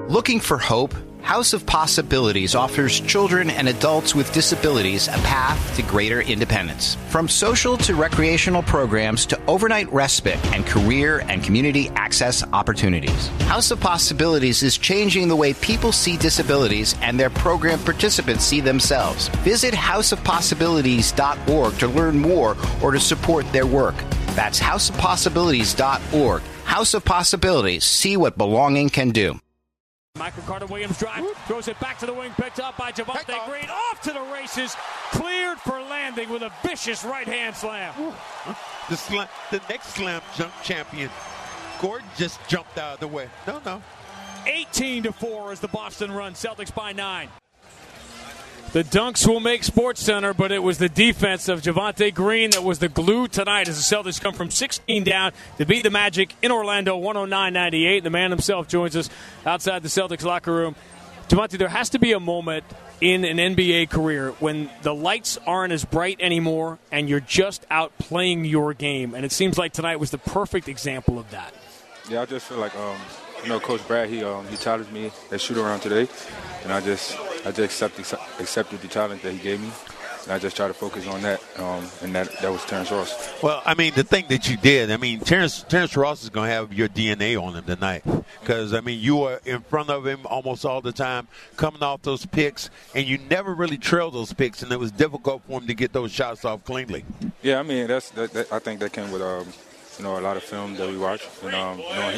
Looking for hope? House of Possibilities offers children and adults with disabilities a path to greater independence. From social to recreational programs to overnight respite and career and community access opportunities. House of Possibilities is changing the way people see disabilities and their program participants see themselves. Visit houseofpossibilities.org to learn more or to support their work. That's houseofpossibilities.org. House of Possibilities. See what belonging can do. Michael Carter-Williams drive, throws it back to the wing, picked up by Javonte Green, off to the races, cleared for landing with a vicious right-hand slam. The next slam jump champion, Gordon, just jumped out of the way. No. 18-4 as the Boston run, Celtics by 9. The dunks will make SportsCenter, but it was the defense of Javonte Green that was the glue tonight as the Celtics come from 16 down to beat the Magic in Orlando, 109-98. The man himself joins us outside the Celtics locker room. Javonte, there has to be a moment in an NBA career when the lights aren't as bright anymore and you're just out playing your game, and it seems like tonight was the perfect example of that. Yeah, I just feel like, Coach Brad, he challenged me at shoot-around today, and I just accepted the challenge that he gave me, and I just try to focus on that, and that was Terrence Ross. Well, I mean, the thing that you did, Terrence Ross is going to have your DNA on him tonight because, you were in front of him almost all the time, coming off those picks, and you never really trailed those picks, and it was difficult for him to get those shots off cleanly. Yeah, I think that came with a lot of film that we watch, and knowing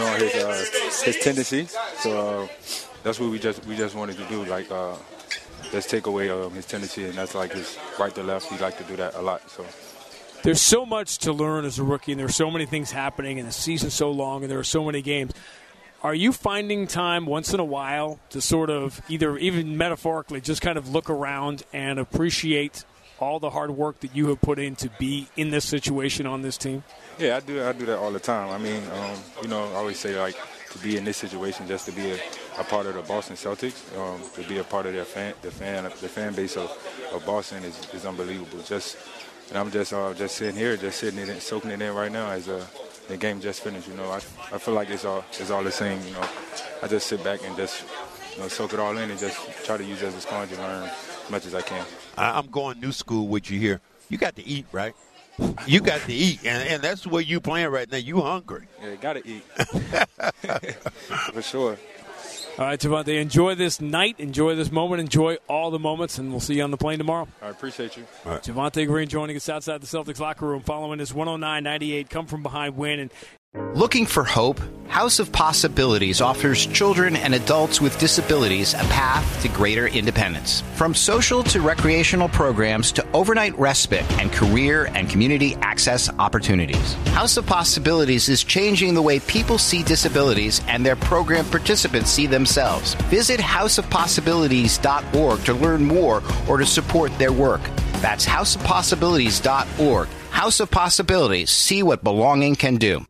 his tendencies. So that's what we just wanted to do, just take away his tendency, and that's like his right to left. He liked to do that a lot. So there's so much to learn as a rookie, and there's so many things happening, and the season's so long, and there are so many games. Are you finding time once in a while to sort of even metaphorically, just kind of look around and appreciate all the hard work that you have put in to be in this situation on this team? Yeah, I do that all the time. I always say, to be in this situation, just to be a part of the Boston Celtics, to be a part of the fan base of Boston is unbelievable. And I'm just sitting here, soaking it in right now as the game just finished. I feel like it's all the same. I just sit back and just soak it all in and just try to use it as a sponge and learn as much as I can. I'm going new school with you here. You got to eat, right? You got to eat, and that's where you playing right now. You hungry. Yeah, got to eat. For sure. All right, Javonte, enjoy this night, enjoy this moment, enjoy all the moments, and we'll see you on the plane tomorrow. I appreciate you. All right. Javonte Green joining us outside the Celtics locker room following his 109-98 come-from-behind win. And Looking for hope? House of Possibilities offers children and adults with disabilities a path to greater independence. From social to recreational programs to overnight respite and career and community access opportunities. House of Possibilities is changing the way people see disabilities and their program participants see themselves. Visit houseofpossibilities.org to learn more or to support their work. That's houseofpossibilities.org. House of Possibilities. See what belonging can do.